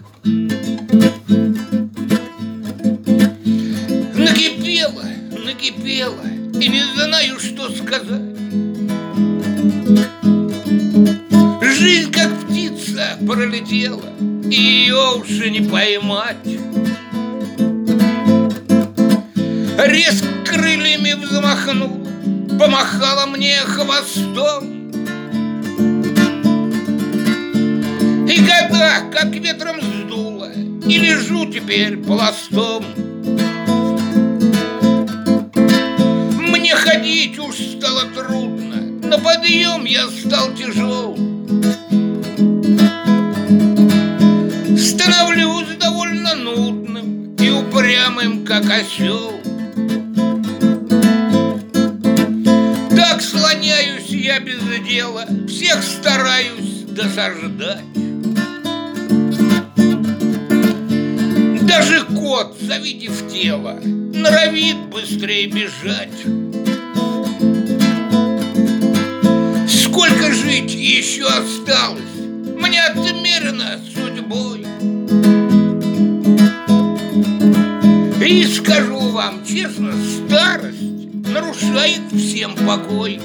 Накипело, накипело, и не знаю, что сказать. Жизнь, как птица, пролетела, и ее уже не поймать. Резко крыльями взмахнула, помахала мне хвостом. И года, как ветром сдуло, и лежу теперь пластом. Мне ходить уж стало трудно, на подъем я стал тяжел. Становлюсь довольно нудным и упрямым, как осел. Так слоняюсь я без дела, всех стараюсь досаждать. Даже кот, завидев тело, норовит быстрее бежать. Сколько жить еще осталось, мне отмерено судьбой. И скажу вам честно, старость нарушает всем покой.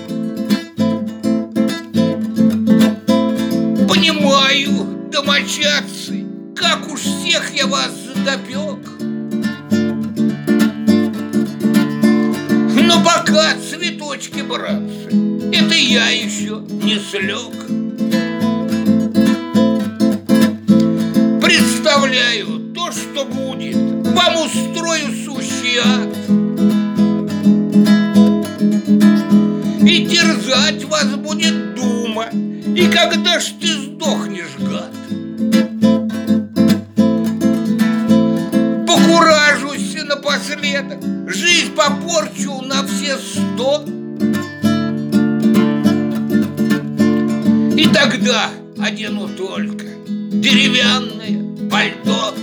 Понимаю, домочадцы, как уж всех я вас допек. Но пока, цветочки, братцы, это я еще не слег. Представляю то, что будет, вам устрою сущий ад. И терзать вас будет дума, и когда ж ты сдохнешь, гад? Покуражусь напоследок, жизнь попорчу на все 100. И тогда одену только деревянное пальто.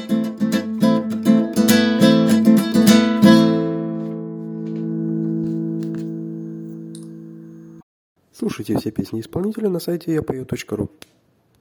Слушайте все песни исполнителя на сайте yapою.ru.